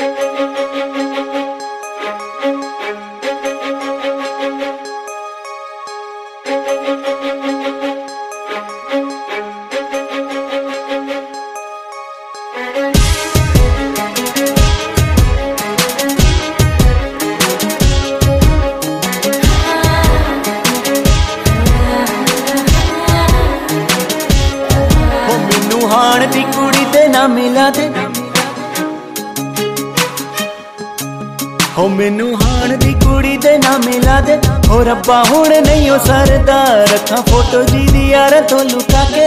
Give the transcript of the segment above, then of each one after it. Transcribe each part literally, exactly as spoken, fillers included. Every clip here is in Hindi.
हाण दी कुड़ी ते ना मिला दे हो मैनू हाण दी कुड़ी ते ना मिला दे हो रब्बा हुण नहीं हो सरदा रखा फोटो जी दी यार तो लुका के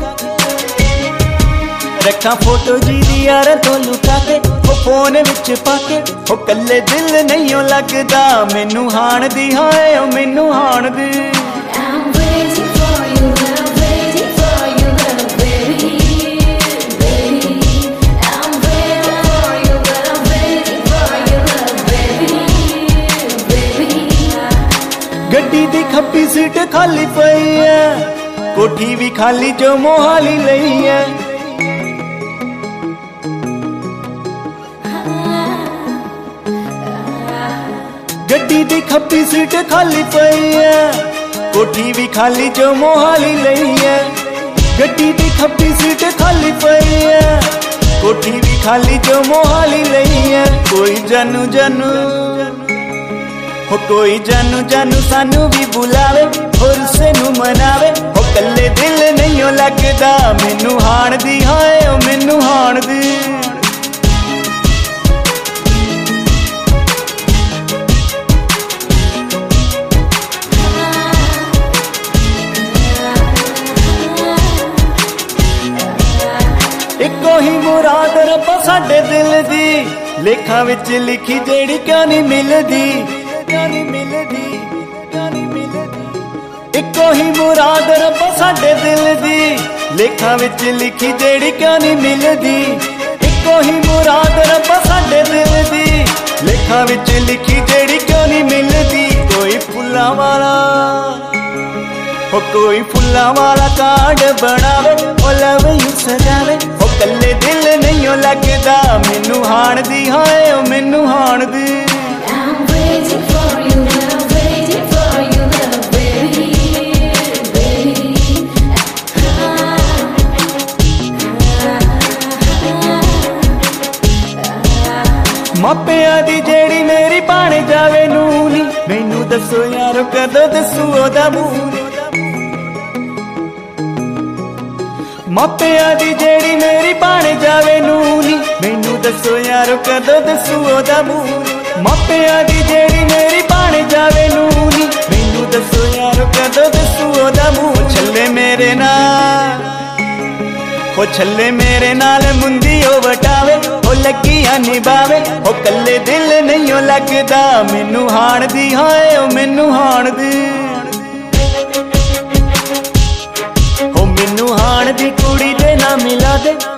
रखा फोटो जी दी यार तो लुका के हो फोन विच पाके हो कल्ले दिल नहीं हो लगदा मैनू हाण दी हाय ओ मैनू हाण दी गड्डी दी खब्बी सीट खाली पई है कोठी भी खाली जो मोहाली लई है गड्डी दी खब्बी सीट खाली पई है कोठी भी खाली जो मोहाली लई है गड्डी दी खब्बी सीट खाली पई है कोठी भी खाली जो मोहाली लई है कोई जानू जानू हो कोई जानू जानू सानू भी बुलावे और उसे नू मनावे हो कल्ले दिल नहीं हो लगदा मैनू हाण दी हाय ओ मैनू हाण दी इको ही मुराद रब्बा साडे दिल दी लेखा विच लिखी जेड़ी क्यों नहीं मिलदी इको ही मुराद रब्बा साडे दिल दी लेखा विच लिखी जेड़ी क्यों नहीं मिलदी इको ही मुराद रब्बा साडे दिल दी लेखा विच लिखी जेड़ी क्यों नहीं मिलदी कोई फुल्लां वाला हो कोई फुल्लां वाला कार्ड बनावे ओ लव यू सजावे ओ कल्ले दिल नहीं हो लगदा मैनू हाण दी हाय ओ मैनू हाण दी मापिया दी जेड़ी मेरी पाने जावे नूनी मैनू दसो यारो कदों दसू ओदा मूंह मापिया दी जेड़ी मेरी पाने जावे नूनी मैनू दसो यारो कदों दसू ओदा मूंह मापिया दी जेड़ी मेरी पाने जावे नूनी मैनू दसो यारो कदों दसू ओदा मूंह छल्ले मेरे नाल हो छल्ले मेरे नाल मुंदी ओ वटावे ओ लगियां निभावे ओ कल्ले दिल नहीं हो लगदा मैनू हाण दी हाय ओ मैनू हाण दी हो मैनू हाण दी कुड़ी ते ना मिला दे